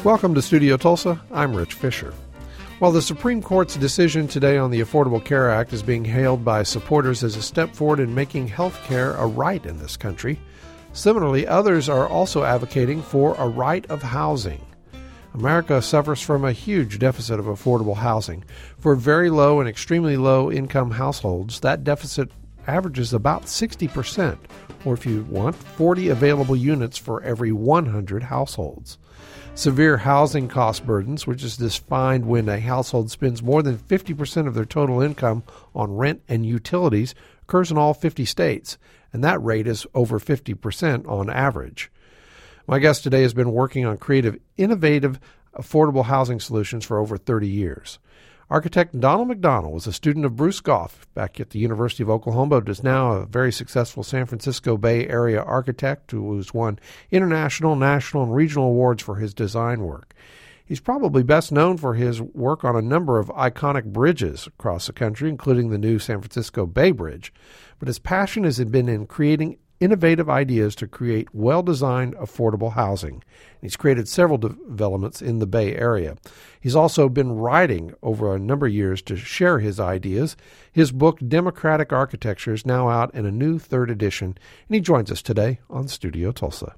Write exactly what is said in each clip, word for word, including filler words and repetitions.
Welcome to Studio Tulsa. I'm Rich Fisher. While the Supreme Court's decision today on the Affordable Care Act is being hailed by supporters as a step forward in making health care a right in this country, similarly, others are also advocating for a right of housing. America suffers from a huge deficit of affordable housing. For very low and extremely low income households, that deficit averages about sixty percent, or if you want, forty available units for every one hundred households. Severe housing cost burdens, which is defined when a household spends more than fifty percent of their total income on rent and utilities, occurs in all fifty states, and that rate is over fifty percent on average. My guest today has been working on creative, innovative, affordable housing solutions for over thirty years. Architect Donald McDonald was a student of Bruce Goff back at the University of Oklahoma, but is now a very successful San Francisco Bay Area architect who has won international, national, and regional awards for his design work. He's probably best known for his work on a number of iconic bridges across the country, including the new San Francisco Bay Bridge. But his passion has been in creating innovative ideas to create well-designed, affordable housing. He's created several developments in the Bay Area. He's also been writing over a number of years to share his ideas. His book, Democratic Architecture, is now out in a new third edition, and he joins us today on Studio Tulsa.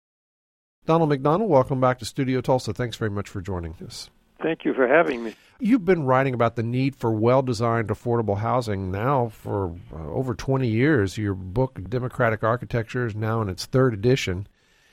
Donald McDonald, welcome back to Studio Tulsa. Thanks very much for joining us. Thank you for having me. You've been writing about the need for well-designed, affordable housing now for uh, over twenty years. Your book, Democratic Architecture, is now in its third edition.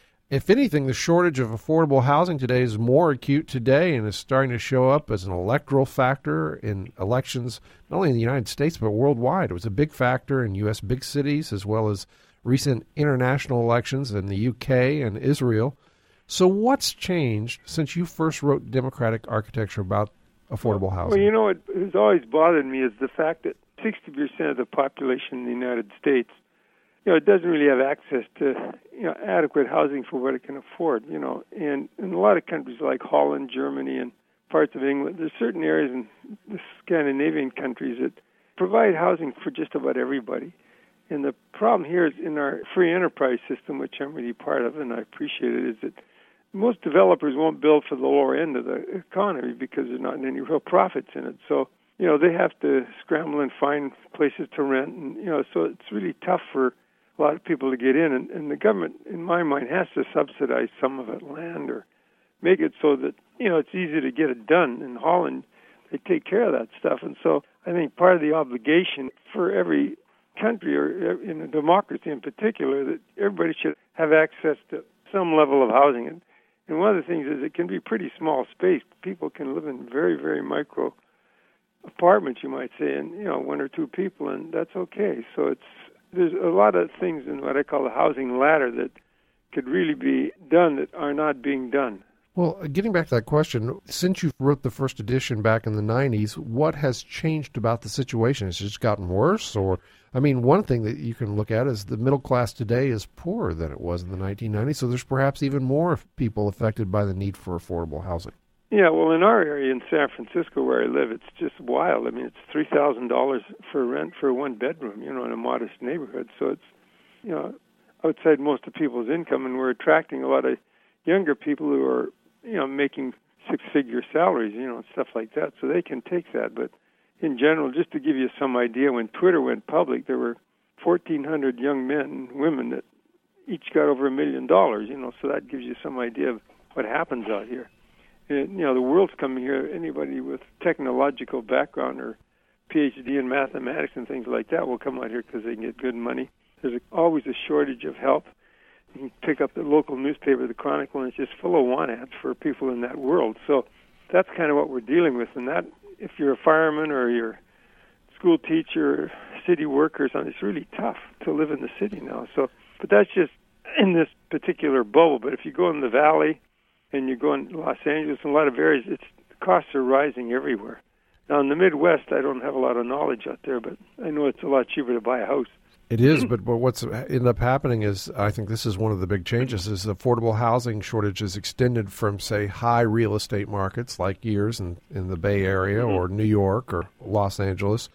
If anything, the shortage of affordable housing today is more acute today and is starting to show up as an electoral factor in elections, not only in the United States, but worldwide. It was a big factor in U S big cities as well as recent international elections in the U K and Israel. So what's changed since you first wrote Democratic Architecture about affordable housing? Well, you know, what has always bothered me is the fact that sixty percent of the population in the United States, you know, it doesn't really have access to, you know, adequate housing for what it can afford, you know. And in a lot of countries like Holland, Germany, and parts of England, there's certain areas in the Scandinavian countries that provide housing for just about everybody. And the problem here is in our free enterprise system, which I'm really part of, and I appreciate it, is that most developers won't build for the lower end of the economy because there's not any real profits in it. So, you know, they have to scramble and find places to rent. And, you know, so it's really tough for a lot of people to get in. And, and the government, in my mind, has to subsidize some of it, land, or make it so that, you know, it's easy to get it done. In Holland, they take care of that stuff. And so I think part of the obligation for every country, or in a democracy in particular, that everybody should have access to some level of housing. And And one of the things is it can be pretty small space. People can live in very, very micro apartments, you might say, and, you know, one or two people, and that's okay. So it's there's a lot of things in what I call the housing ladder that could really be done that are not being done. Well, getting back to that question, since you wrote the first edition back in the nineties, what has changed about the situation? Has it just gotten worse? Or, I mean, one thing that you can look at is the middle class today is poorer than it was in the nineteen nineties, so there's perhaps even more people affected by the need for affordable housing. Yeah, well, in our area in San Francisco where I live, it's just wild. I mean, it's three thousand dollars for rent for one bedroom, you know, in a modest neighborhood. So it's, you know, outside most of people's income, and we're attracting a lot of younger people who are, you know, making six-figure salaries, you know, and stuff like that, so they can take that. But in general, just to give you some idea, when Twitter went public, there were fourteen hundred young men and women that each got over a million dollars, you know, so that gives you some idea of what happens out here. And, you know, the world's coming here. Anybody with technological background or P H D in mathematics and things like that will come out here because they can get good money. There's a, always a shortage of help. You can pick up the local newspaper, the Chronicle, and it's just full of want ads for people in that world. So that's kind of what we're dealing with. And that, if you're a fireman or you're a school teacher, city worker or something, it's really tough to live in the city now. So, but that's just in this particular bubble. But if you go in the valley and you go in Los Angeles and a lot of areas, it's, the costs are rising everywhere. Now, in the Midwest, I don't have a lot of knowledge out there, but I know it's a lot cheaper to buy a house. It is, but, but what's ended up happening is, I think this is one of the big changes, is affordable housing shortage is extended from, say, high real estate markets like yours in, in the Bay Area or New York or Los Angeles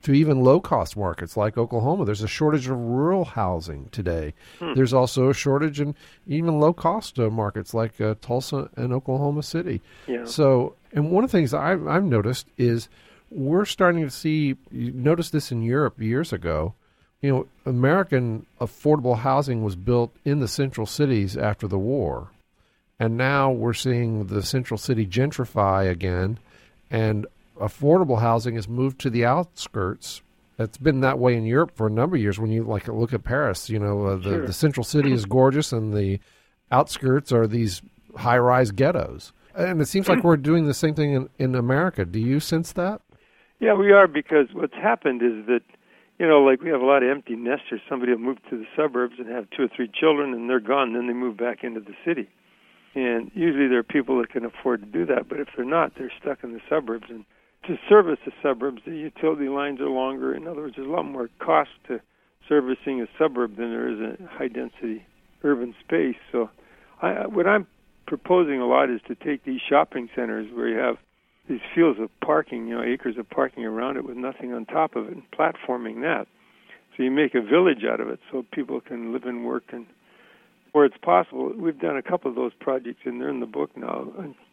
to even low-cost markets like Oklahoma. There's a shortage of rural housing today. Hmm. There's also a shortage in even low-cost uh, markets like uh, Tulsa and Oklahoma City. Yeah. So, and one of the things I've, I've noticed is we're starting to see, you noticed this in Europe years ago, you know, American affordable housing was built in the central cities after the war. And now we're seeing the central city gentrify again, and affordable housing has moved to the outskirts. It's been that way in Europe for a number of years. When you like look at Paris, you know, uh, the, sure. the central city is gorgeous, and the outskirts are these high-rise ghettos. And it seems like we're doing the same thing in, in America. Do you sense that? Yeah, we are, because what's happened is that, you know, like we have a lot of empty nesters. Somebody will move to the suburbs and have two or three children, and they're gone. Then they move back into the city. And usually there are people that can afford to do that. But if they're not, they're stuck in the suburbs. And to service the suburbs, the utility lines are longer. In other words, there's a lot more cost to servicing a suburb than there is a high-density urban space. So I, what I'm proposing a lot is to take these shopping centers where you have these fields of parking, you know, acres of parking around it with nothing on top of it, and platforming that. So you make a village out of it so people can live and work and where it's possible. We've done a couple of those projects, and they're in the book now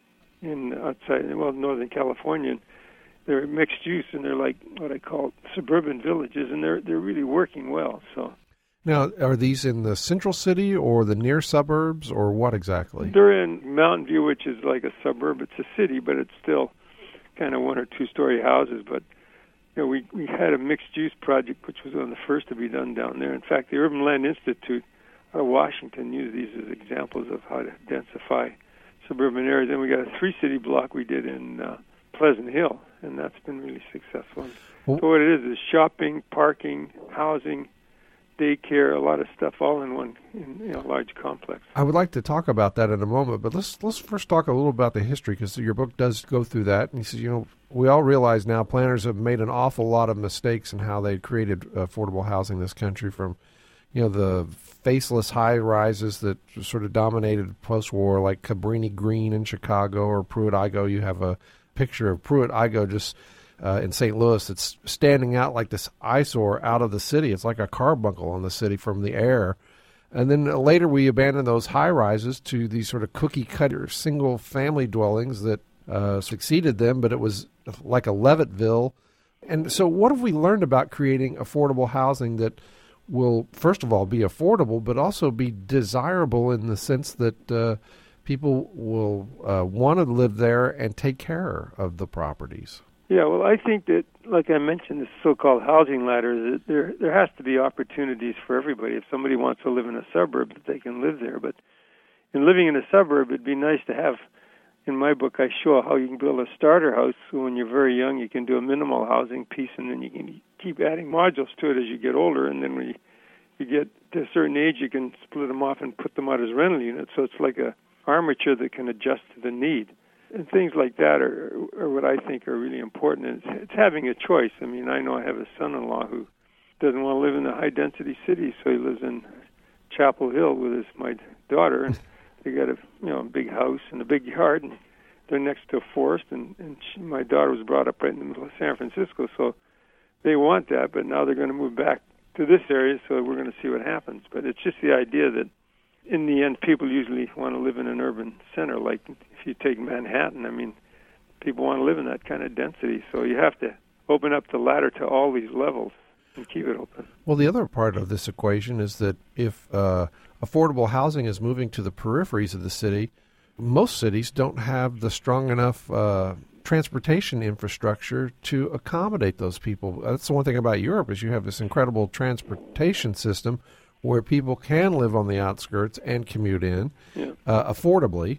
in outside, well, Northern California. They're mixed use, and they're like what I call suburban villages, and they're they're really working well. So now, are these in the central city or the near suburbs, or what exactly? They're in Mountain View, which is like a suburb. It's a city, but it's still kind of one or two story houses. But you know, we we had a mixed use project, which was one of the first to be done down there. In fact, the Urban Land Institute out of Washington used these as examples of how to densify suburban areas. And we got a three city block we did in uh, Pleasant Hill, and that's been really successful. Well, so what it is is shopping, parking, housing, daycare, a lot of stuff all in one in, you know, large complex. I would like to talk about that in a moment, but let's let's first talk a little about the history, because your book does go through that. And he says, you know, we all realize now planners have made an awful lot of mistakes in how they created affordable housing in this country, from, you know, the faceless high-rises that sort of dominated post-war, like Cabrini Green in Chicago or Pruitt-Igoe. You have a picture of Pruitt-Igoe just uh, in Saint Louis. It's standing out like this eyesore out of the city. It's like a carbuncle on the city from the air. And then later we abandoned those high-rises to these sort of cookie-cutter single-family dwellings that uh, succeeded them, but it was like a Leavettville. And so what have we learned about creating affordable housing that will, first of all, be affordable, but also be desirable in the sense that uh, people will uh, want to live there and take care of the properties? Yeah, well, I think that, like I mentioned, this so-called housing ladder, that there there has to be opportunities for everybody. If somebody wants to live in a suburb, that they can live there. But in living in a suburb, it'd be nice to have, in my book, I show how you can build a starter house. So when you're very young, you can do a minimal housing piece, and then you can keep adding modules to it as you get older. And then when you, you get to a certain age, you can split them off and put them out as rental units. So it's like a armature that can adjust to the need. And things like that are, are what I think are really important. And it's, it's having a choice. I mean, I know I have a son-in-law who doesn't want to live in the high-density cities, so he lives in Chapel Hill with his my daughter, and they got a you know a big house and a big yard, and they're next to a forest. And, and she, my daughter was brought up right in the middle of San Francisco, so they want that. But now they're going to move back to this area, so we're going to see what happens. But it's just the idea that in the end, people usually want to live in an urban center. Like if you take Manhattan, I mean, people want to live in that kind of density. So you have to open up the ladder to all these levels and keep it open. Well, the other part of this equation is that if uh, affordable housing is moving to the peripheries of the city, most cities don't have the strong enough uh, transportation infrastructure to accommodate those people. That's the one thing about Europe, is you have this incredible transportation system where people can live on the outskirts and commute in yeah. uh, affordably.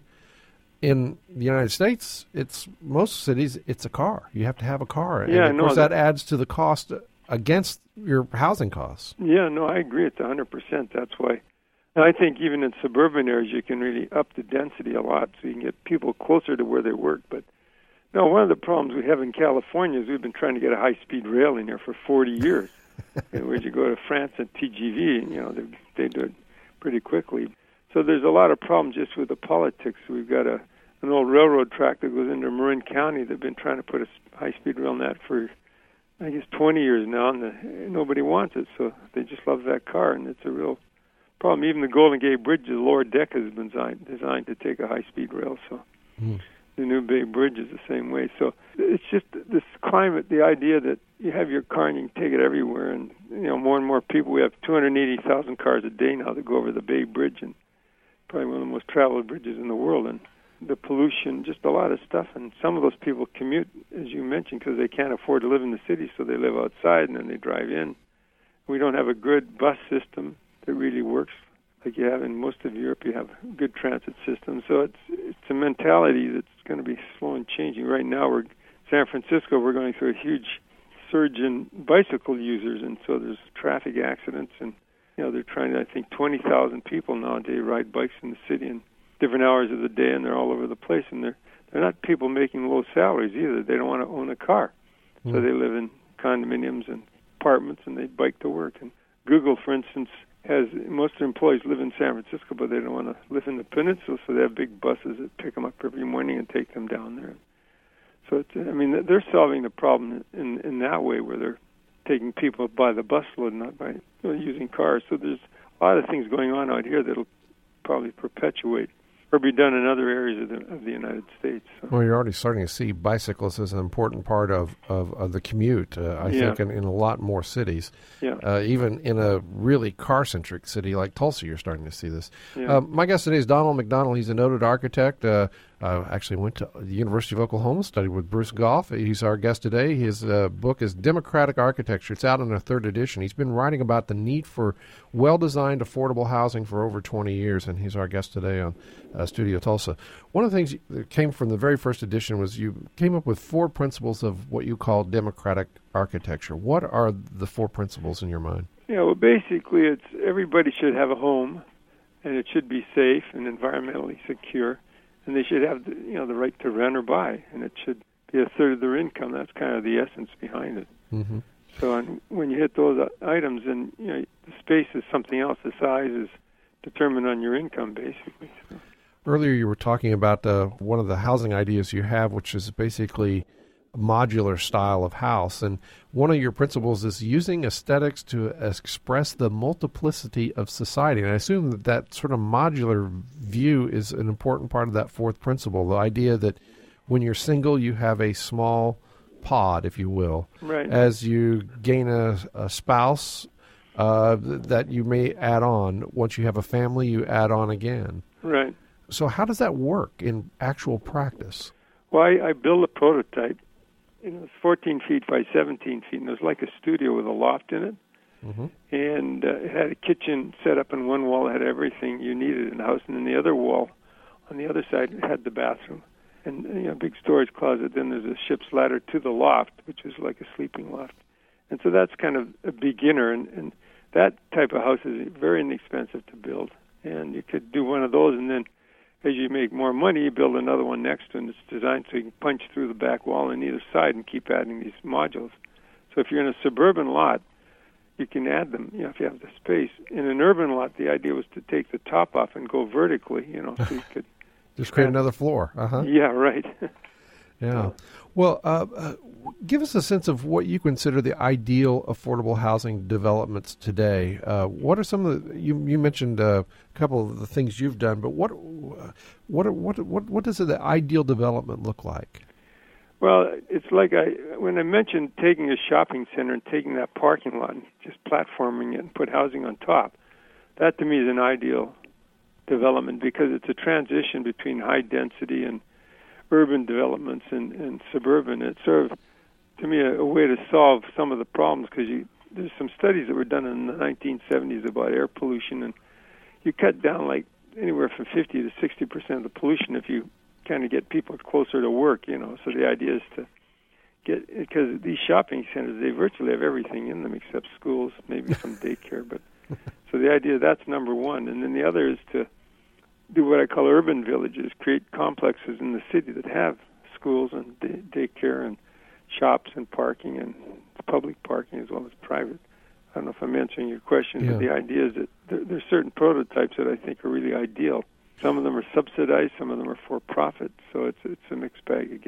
In the United States, it's most cities, it's a car. You have to have a car. Yeah, and of course, that, that adds to the cost against your housing costs. Yeah, no, I agree. It's one hundred percent. That's why. And I think even in suburban areas, you can really up the density a lot so you can get people closer to where they work. But no, one of the problems we have in California is we've been trying to get a high-speed rail in here for forty years. And when you go to France and T G V, you know, they, they do it pretty quickly. So there's a lot of problems just with the politics. We've got a an old railroad track that goes into Marin County. They've been trying to put a high-speed rail net for I guess, twenty years now, and the, nobody wants it, so they just love that car, and it's a real problem. Even the Golden Gate Bridge, the lower deck has been designed, designed to take a high-speed rail, so mm. the New Bay Bridge is the same way. So it's just this climate, the idea that you have your car and you can take it everywhere, and you know, more and more people. We have two hundred eighty thousand cars a day now that go over the Bay Bridge, and probably one of the most traveled bridges in the world, and the pollution, just a lot of stuff. And some of those people commute, as you mentioned, because they can't afford to live in the city, so they live outside and then they drive in. We don't have a good bus system that really works like you have in most of Europe. You have good transit systems. So it's it's a mentality that's going to be slow and changing. Right now, we're San Francisco, we're going through a huge surge in bicycle users, and so there's traffic accidents. And, you know, they're trying to, I think, twenty thousand people nowadays ride bikes in the city in different hours of the day, and they're all over the place. And they're, they're not people making low salaries either. They don't want to own a car. Mm. So they live in condominiums and apartments, and they bike to work. And Google, for instance, has most of their employees live in San Francisco, but they don't want to live in the peninsula, so they have big buses that pick them up every morning and take them down there. So, it's, I mean, they're solving the problem in in that way, where they're taking people by the busload, not by you know, using cars. So there's a lot of things going on out here that'll probably perpetuate or be done in other areas of the, of the United States. So. Well, you're already starting to see bicycles as an important part of, of, of the commute, uh, I yeah. think, in, in a lot more cities. Yeah. Uh, even in a really car-centric city like Tulsa, you're starting to see this. Yeah. Uh, my guest today is Donald McDonald. He's a noted architect. Uh, uh, actually went to the University of Oklahoma, studied with Bruce Goff. He's our guest today. His uh, book is Democratic Architecture. It's out in a third edition. He's been writing about the need for well-designed, affordable housing for over twenty years, and he's our guest today on uh, Studio Tulsa. One of the things that came from the very first edition was you came up with four principles of what you call democratic architecture. What are the four principles in your mind? Yeah, well, basically, it's everybody should have a home, and it should be safe and environmentally secure, and they should have the, you know the right to rent or buy, and it should be a third of their income. That's kind of the essence behind it. Mm-hmm. So and when you hit those items, and you know the space is something else. The size is determined on your income, basically. So. Earlier, you were talking about uh, one of the housing ideas you have, which is basically a modular style of house. And one of your principles is using aesthetics to express the multiplicity of society. And I assume that that sort of modular view is an important part of that fourth principle, the idea that when you're single, you have a small pod, if you will. Right. As you gain a, a spouse uh, that you may add on. Once you have a family, you add on again. Right. So how does that work in actual practice? Well, I, I built a prototype. You know, it's fourteen feet by seventeen feet, and it was like a studio with a loft in it. Mm-hmm. And uh, it had a kitchen set up in one wall. It had everything you needed in the house. And then the other wall, on the other side, it had the bathroom. And, you know, a big storage closet. Then there's a ship's ladder to the loft, which is like a sleeping loft. And so that's kind of a beginner. And, and that type of house is very inexpensive to build. And you could do one of those, and then as you make more money, you build another one next to it, and it's designed so you can punch through the back wall on either side and keep adding these modules. So if you're in a suburban lot, you can add them, you know, if you have the space. In an urban lot, the idea was to take the top off and go vertically, you know, so you could... Just create another floor. Uh-huh. Yeah, right. Yeah. Well, uh, uh, give us a sense of what you consider the ideal affordable housing developments today. Uh, what are some of the, you, you mentioned uh, a couple of the things you've done, but what what what what what does the ideal development look like? Well, it's like I when I mentioned taking a shopping center and taking that parking lot and just platforming it and put housing on top. That to me is an ideal development because it's a transition between high density and urban developments and, and suburban. It's sort of, to me, a, a way to solve some of the problems because you there's some studies that were done in the nineteen seventies about air pollution, and you cut down like anywhere from fifty to sixty percent of the pollution if you kind of get people closer to work, you know. So the idea is to get, because these shopping centers, they virtually have everything in them except schools, maybe some daycare, but so the idea, that's number one. And then the other is to do what I call urban villages, create complexes in the city that have schools and day- daycare and shops and parking and public parking as well as private. I don't know if I'm answering your question, yeah. but the idea is that there, there's certain prototypes that I think are really ideal. Some of them are subsidized, some of them are for profit, so it's it's a mixed bag again.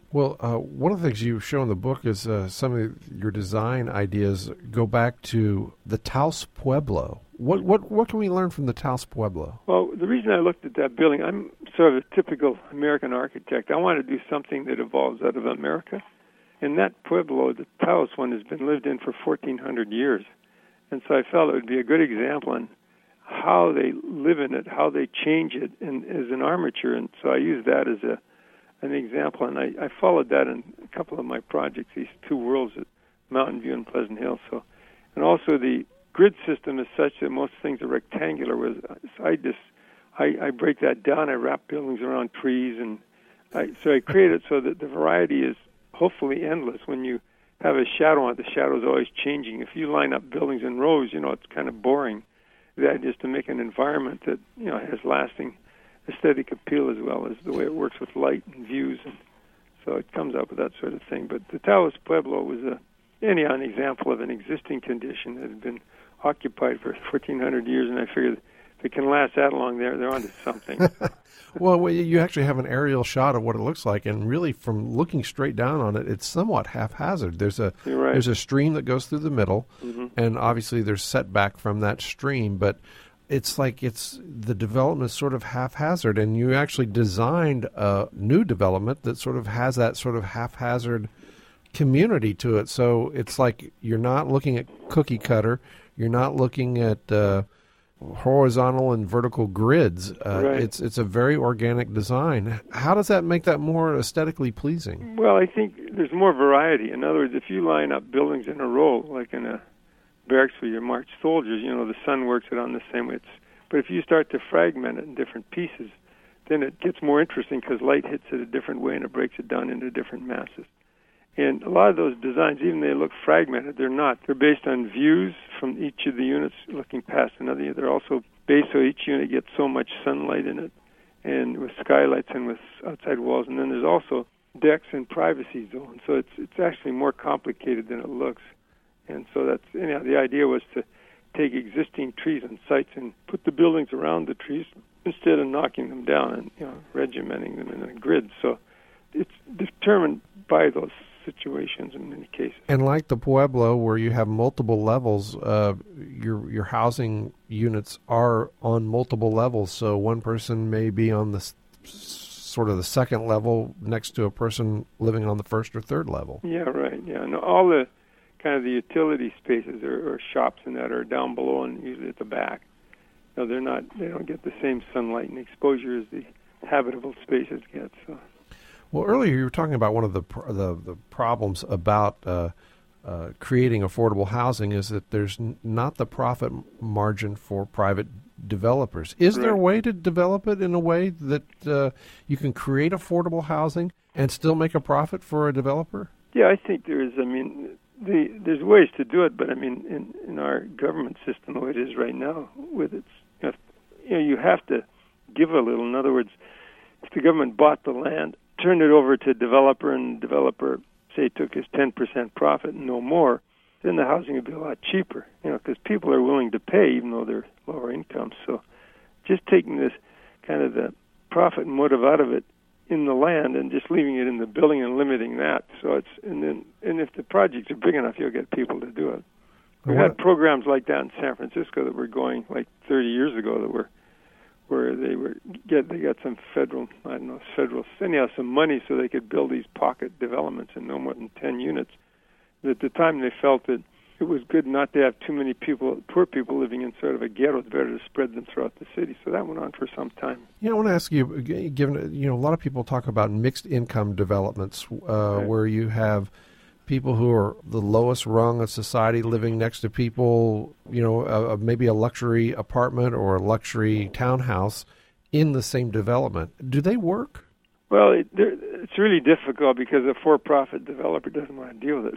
Well, uh, one of the things you show in the book is uh, some of your design ideas go back to the Taos Pueblo. What what what can we learn from the Taos Pueblo? Well, the reason I looked at that building, I'm sort of a typical American architect. I want to do something that evolves out of America. And that Pueblo, the Taos one, has been lived in for fourteen hundred years. And so I felt it would be a good example on how they live in it, how they change it and as an armature. And so I used that as a an example, and I, I followed that in a couple of my projects, these two worlds at Mountain View and Pleasant Hill. So, and also the grid system is such that most things are rectangular. Whereas I just I, I break that down. I wrap buildings around trees, and I, so I create it so that the variety is hopefully endless. When you have a shadow on it, the shadow is always changing. If you line up buildings in rows, you know it's kind of boring. The idea is to make an environment that you know has lasting aesthetic appeal as well as the way it works with light and views, and so it comes up with that sort of thing. But the Taos Pueblo was a anyhow an example of an existing condition that had been occupied for fourteen hundred years, and I figured if it can last that long, there they're onto something. Well, you actually have an aerial shot of what it looks like, and really, from looking straight down on it, it's somewhat haphazard. There's a right. there's a stream that goes through the middle, mm-hmm. and obviously there's setback from that stream, but it's like it's the development is sort of haphazard, and you actually designed a new development that sort of has that sort of haphazard community to it. So it's like you're not looking at cookie cutter, you're not looking at uh, horizontal and vertical grids. Uh, right. It's it's a very organic design. How does that make that more aesthetically pleasing? Well, I think there's more variety. In other words, if you line up buildings in a row, like in a barracks for your march soldiers, you know, the sun works it on the same way. It's, but if you start to fragment it in different pieces, then it gets more interesting because light hits it a different way and it breaks it down into different masses. And a lot of those designs, even though they look fragmented, they're not. They're based on views from each of the units looking past another. They're also based so each unit gets so much sunlight in it, and with skylights and with outside walls. And then there's also decks and privacy zones. So it's it's actually more complicated than it looks. And so that's anyhow, the idea was to take existing trees and sites and put the buildings around the trees instead of knocking them down and you know regimenting them in a grid. So it's determined by those situations in many cases. And like the Pueblo, where you have multiple levels, uh, your your housing units are on multiple levels. So one person may be on the s- sort of the second level next to a person living on the first or third level. Yeah, right. Yeah, no, all the kind of the utility spaces or, or shops and that are down below and usually at the back. No, they're not. They don't get the same sunlight and exposure as the habitable spaces get. So. Well, earlier you were talking about one of the pr- the, the problems about uh, uh, creating affordable housing is that there's n- not the profit margin for private developers. Is right. there a way to develop it in a way that uh, you can create affordable housing and still make a profit for a developer? Yeah, I think there is. I mean, the, there's ways to do it, but I mean, in, in our government system, the way it is right now, with its, you know, you know, you have to give a little. In other words, if the government bought the land, turned it over to a developer, and the developer, say, took his ten percent profit and no more, then the housing would be a lot cheaper, you know, because people are willing to pay even though they're lower income. So just taking this kind of the profit motive out of it in the land and just leaving it in the building and limiting that. So it's and then and if the projects are big enough, you'll get people to do it. We had programs like that in San Francisco that were going like thirty years ago that were where they were get they got some federal I don't know federal anyhow some money so they could build these pocket developments in no more than ten units. But at the time they felt that it was good not to have too many people, poor people living in sort of a ghetto. It's better to spread them throughout the city. So that went on for some time. Yeah, I want to ask you, given, you know, a lot of people talk about mixed income developments uh, right. where you have people who are the lowest rung of society living next to people, you know, uh, maybe a luxury apartment or a luxury townhouse in the same development. Do they work? Well, it, it's really difficult because a for-profit developer doesn't want to deal with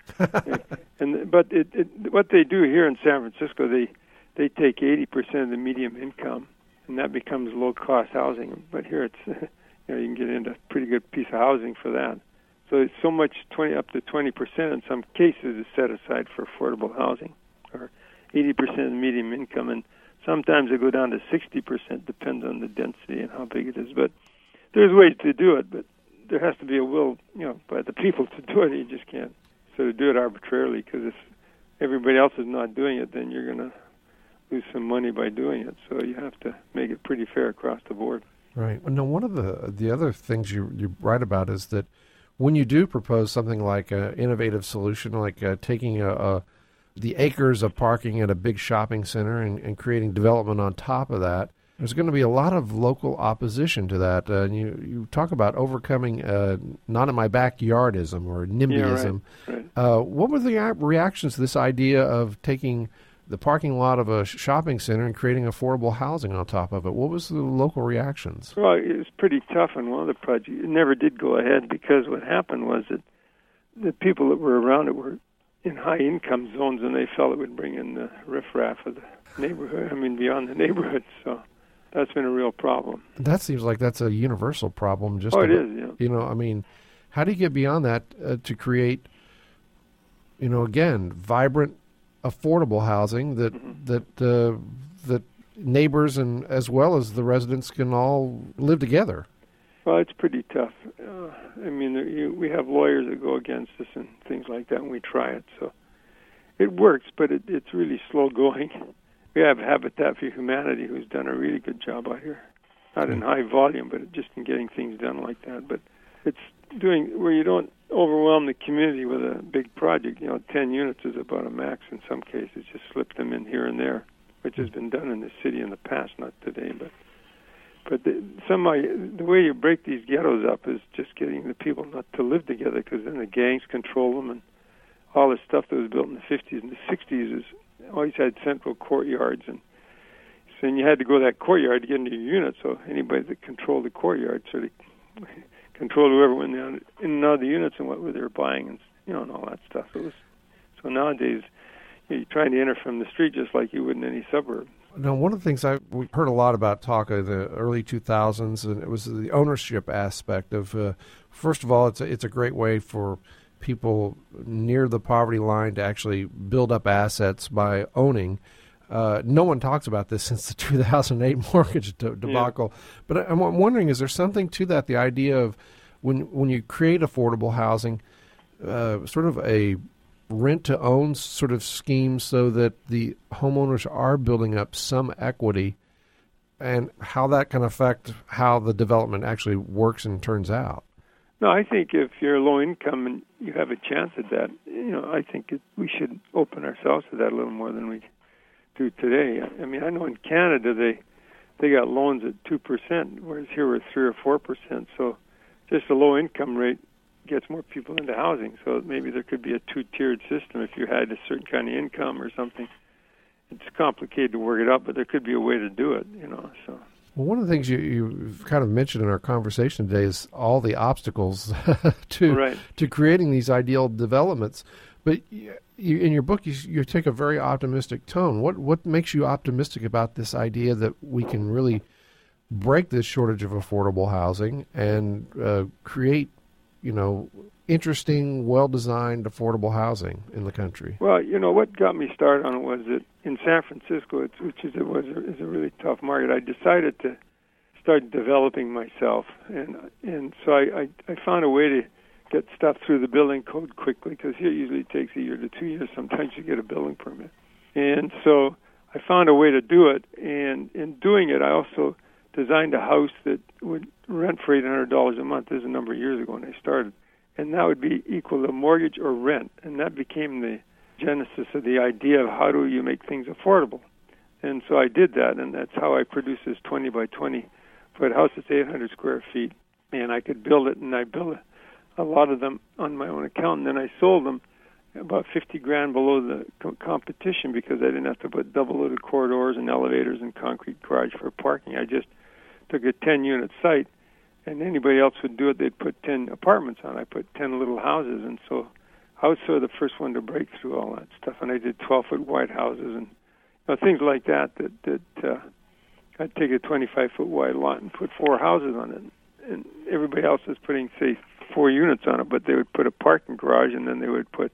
it. and but it, it, what they do here in San Francisco, they they take eighty percent of the median income, and that becomes low-cost housing. But here, it's you know you can get into a pretty good piece of housing for that. So it's so much twenty up to twenty percent in some cases is set aside for affordable housing, or eighty percent of the median income, and sometimes they go down to sixty percent, depends on the density and how big it is. But there's ways to do it, but there has to be a will, you know, by the people to do it. You just can't sort of do it arbitrarily, because if everybody else is not doing it, then you're going to lose some money by doing it. So you have to make it pretty fair across the board. Right. Now, one of the the other things you you write about is that when you do propose something like an innovative solution, like uh, taking a, a the acres of parking at a big shopping center and, and creating development on top of that, there's going to be a lot of local opposition to that. Uh, and you, you talk about overcoming uh, not in my backyardism or NIMBYism. Yeah, right, right. Uh, what were the reactions to this idea of taking the parking lot of a shopping center and creating affordable housing on top of it? What was the local reactions? Well, it was pretty tough on one of the projects. It never did go ahead, because what happened was that the people that were around it were in high-income zones, and they felt it would bring in the riffraff of the neighborhood, I mean, beyond the neighborhood. So that's been a real problem. That seems like that's a universal problem. Just oh, it about, is, yeah. You know, I mean, how do you get beyond that uh, to create, you know, again, vibrant, affordable housing that mm-hmm. that uh, that neighbors and as well as the residents can all live together? Well, it's pretty tough. Uh, I mean, there, you, we have lawyers that go against us and things like that, and we try it. So it works, but it, it's really slow going. We have Habitat for Humanity, who's done a really good job out here. Not in high volume, but just in getting things done like that. But it's doing where you don't overwhelm the community with a big project. You know, ten units is about a max in some cases. Just slip them in here and there, which has been done in the city in the past, not today. But but the, some the way you break these ghettos up is just getting the people not to live together, because then the gangs control them, and all the stuff that was built in the fifties and the sixties is always had central courtyards, and so then you had to go to that courtyard to get into your unit. So anybody that controlled the courtyard sort of controlled whoever went down in and out of the units and what they were buying, and you know, and all that stuff. It was so nowadays you're trying to enter from the street just like you would in any suburb. Now, one of the things I we heard a lot about talk of the early two thousands, and it was the ownership aspect of. Uh, first of all, it's a, it's a great way for people near the poverty line to actually build up assets by owning. Uh, no one talks about this since the two thousand eight mortgage de- debacle. Yeah. But I'm wondering, is there something to that, the idea of when when you create affordable housing, uh, sort of a rent-to-own sort of scheme so that the homeowners are building up some equity, and how that can affect how the development actually works and turns out? No, I think if you're low income and you have a chance at that, you know, I think it, we should open ourselves to that a little more than we do today. I mean, I know in Canada they they got loans at two percent, whereas here we're three or four percent. So just a low income rate gets more people into housing. So maybe there could be a two-tiered system if you had a certain kind of income or something. It's complicated to work it out, but there could be a way to do it, you know. So. Well, one of the things you, you've kind of mentioned in our conversation today is all the obstacles to right. to creating these ideal developments. But you, in your book, you, you take a very optimistic tone. What what makes you optimistic about this idea that we can really break this shortage of affordable housing and uh, create, you know, interesting, well-designed, affordable housing in the country? Well, you know, what got me started on it was that in San Francisco, it's, which is it was a, is a really tough market, I decided to start developing myself, and and so I, I, I found a way to get stuff through the building code quickly, because here it usually takes a year to two years. Sometimes you get a building permit, and so I found a way to do it. And in doing it, I also designed a house that would rent for eight hundred dollars a month. This is a number of years ago when I started. And that would be equal to mortgage or rent. And that became the genesis of the idea of how do you make things affordable. And so I did that, and that's how I produced this twenty by twenty foot house. It's eight hundred square feet. And I could build it, and I built a, a lot of them on my own account. And then I sold them about fifty grand below the co- competition because I didn't have to put double-loaded corridors and elevators and concrete garage for parking. I just took a ten-unit site, and anybody else would do it. They'd put ten apartments on. I put ten little houses, and so I was sort of the first one to break through all that stuff. And I did twelve-foot wide houses and you know, things like that. That that uh, I'd take a twenty-five foot wide lot and put four houses on it, and everybody else was putting, say, four units on it. But they would put a parking garage, and then they would put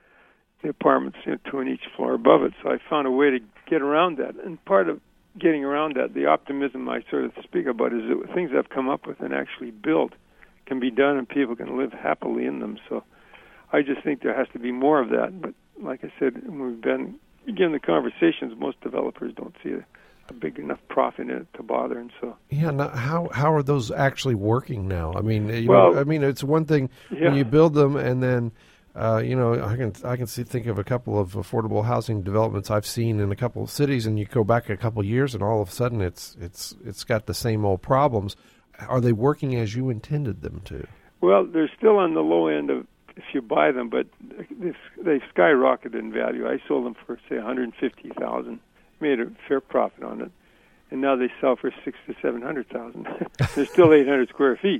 the apartments, you know, two on each floor above it. So I found a way to get around that, and part of getting around that, the optimism I sort of speak about, is that things I've come up with and actually built can be done and people can live happily in them. So I just think there has to be more of that. But like I said, when we've been, again, the conversations, most developers don't see a, a big enough profit in it to bother. And so, yeah, now, how how are those actually working now? I mean, you well, know, I mean, it's one thing yeah. when you build them and then, uh, you know, I can I can see, think of a couple of affordable housing developments I've seen in a couple of cities, and you go back a couple of years, and all of a sudden it's it's it's got the same old problems. Are they working as you intended them to? Well, they're still on the low end of if you buy them, but they've, they've skyrocketed in value. I sold them for, say, one hundred fifty thousand dollars, made a fair profit on it, and now they sell for six to seven hundred thousand dollars. They're still eight hundred square feet.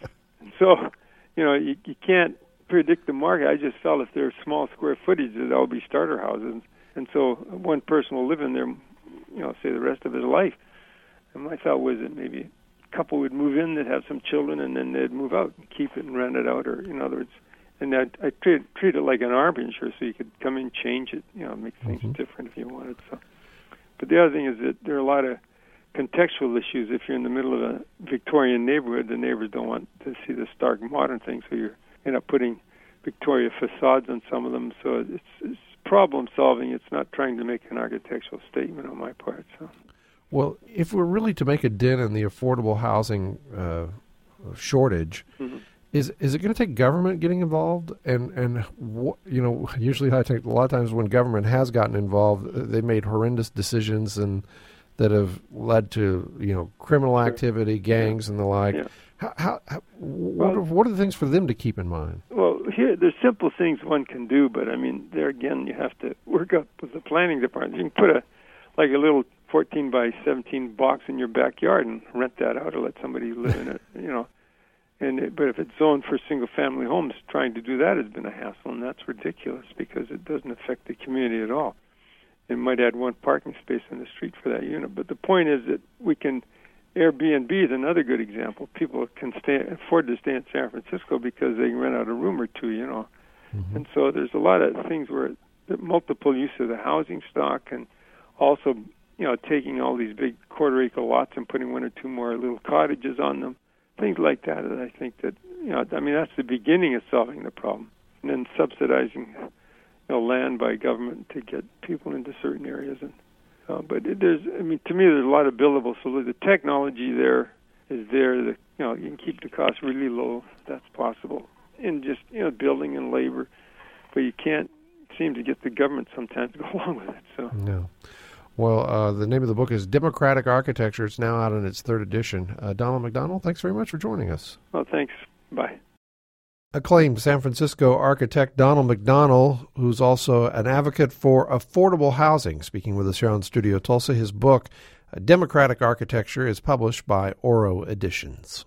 So, you know, you, you can't predict the market. I just felt if they're small square footage, they'll be starter houses, and so one person will live in there, you know, say the rest of his life. And my thought was that maybe couple would move in that have some children, and then they'd move out and keep it and rent it out, or in other words, and I I treat treat it like an arbinger, so you could come in, change it, you know, make things mm-hmm. different if you wanted. So, but the other thing is that there are a lot of contextual issues. If you're in the middle of a Victorian neighborhood, the neighbors don't want to see the stark modern thing, so you end up putting Victoria facades on some of them. So it's, it's problem solving. It's not trying to make an architectural statement on my part. So. Well, if we're really to make a dent in the affordable housing uh, shortage, mm-hmm. is is it going to take government getting involved? And and wh- you know, usually I think a lot of times when government has gotten involved, they made horrendous decisions and that have led to you know criminal activity, gangs, yeah. and the like. Yeah. How, how, how what, well, are, what are the things for them to keep in mind? Well, here there's simple things one can do, but I mean, there again, you have to work up with the planning department. You can put a like a little fourteen by seventeen box in your backyard and rent that out or let somebody live in it, you know. And it, but if it's zoned for single-family homes, trying to do that has been a hassle, and that's ridiculous because it doesn't affect the community at all. It might add one parking space in the street for that unit. But the point is that we can, Airbnb is another good example. People can stay, afford to stay in San Francisco because they can rent out a room or two, you know. Mm-hmm. And so there's a lot of things where multiple use of the housing stock and also you know, taking all these big quarter-acre lots and putting one or two more little cottages on them, things like that. And I think that, you know, I mean, that's the beginning of solving the problem. And then subsidizing, you know, land by government to get people into certain areas. And uh, but it, there's, I mean, to me, there's a lot of buildable solutions. The technology there is there. The, you know, you can keep the cost really low if that's possible. And just, you know, building and labor, but you can't seem to get the government sometimes to go along with it. So no. Well, uh, the name of the book is Democratic Architecture. It's now out in its third edition. Uh, Donald McDonald, thanks very much for joining us. Well, thanks. Bye. Acclaimed San Francisco architect Donald McDonald, who's also an advocate for affordable housing, speaking with us here on Studio Tulsa. His book, Democratic Architecture, is published by Oro Editions.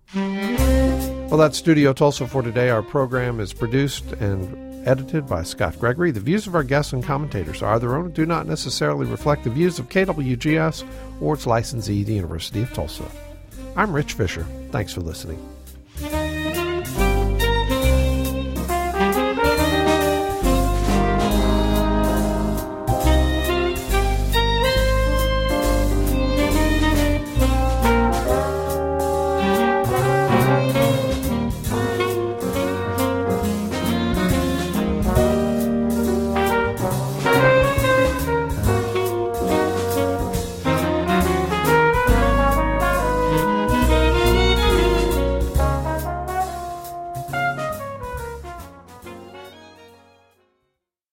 Well, that's Studio Tulsa for today. Our program is produced and edited by Scott Gregory. The views of our guests and commentators are their own and do not necessarily reflect the views of K W G S or its licensee, the University of Tulsa. I'm Rich Fisher. Thanks for listening.